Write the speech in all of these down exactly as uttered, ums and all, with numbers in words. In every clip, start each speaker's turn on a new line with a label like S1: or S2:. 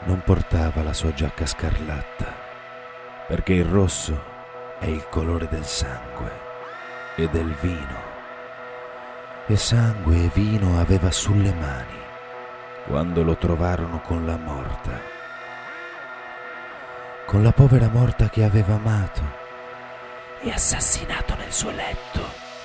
S1: Non portava la sua giacca scarlatta, perché il rosso è il colore del sangue e del vino. E sangue e vino aveva sulle mani quando lo trovarono con la morta, con la povera morta che aveva amato e assassinato nel suo letto.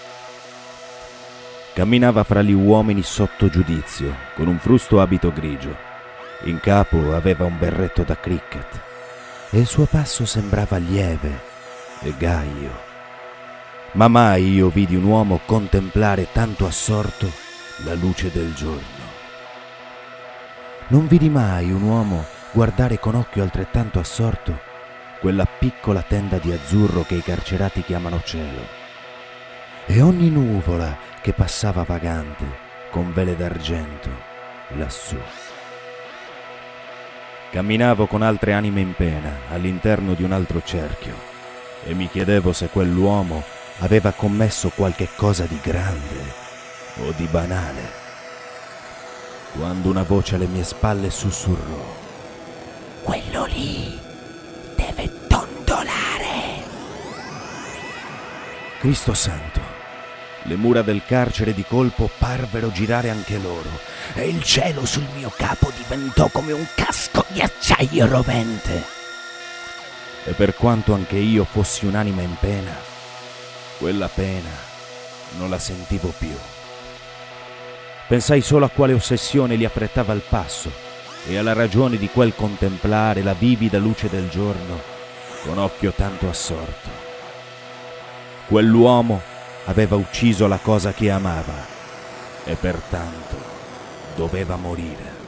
S1: Camminava fra gli uomini sotto giudizio, con un frusto abito grigio. In capo aveva un berretto da cricket e il suo passo sembrava lieve e gaio. Ma mai io vidi un uomo contemplare tanto assorto la luce del giorno. Non vidi mai un uomo guardare con occhio altrettanto assorto quella piccola tenda di azzurro che i carcerati chiamano cielo, e ogni nuvola che passava vagante con vele d'argento lassù. Camminavo con altre anime in pena all'interno di un altro cerchio e mi chiedevo se quell'uomo aveva commesso qualche cosa di grande o di banale, quando una voce alle mie spalle sussurrò: «Quello lì deve dondolare!» Cristo santo! Le mura del carcere di colpo parvero girare anche loro e il cielo sul mio capo diventò come un casco di acciaio rovente. E per quanto anche io fossi un'anima in pena, quella pena non la sentivo più. Pensai solo a quale ossessione li affrettava il passo e alla ragione di quel contemplare la vivida luce del giorno con occhio tanto assorto. Quell'uomo aveva ucciso la cosa che amava e pertanto doveva morire.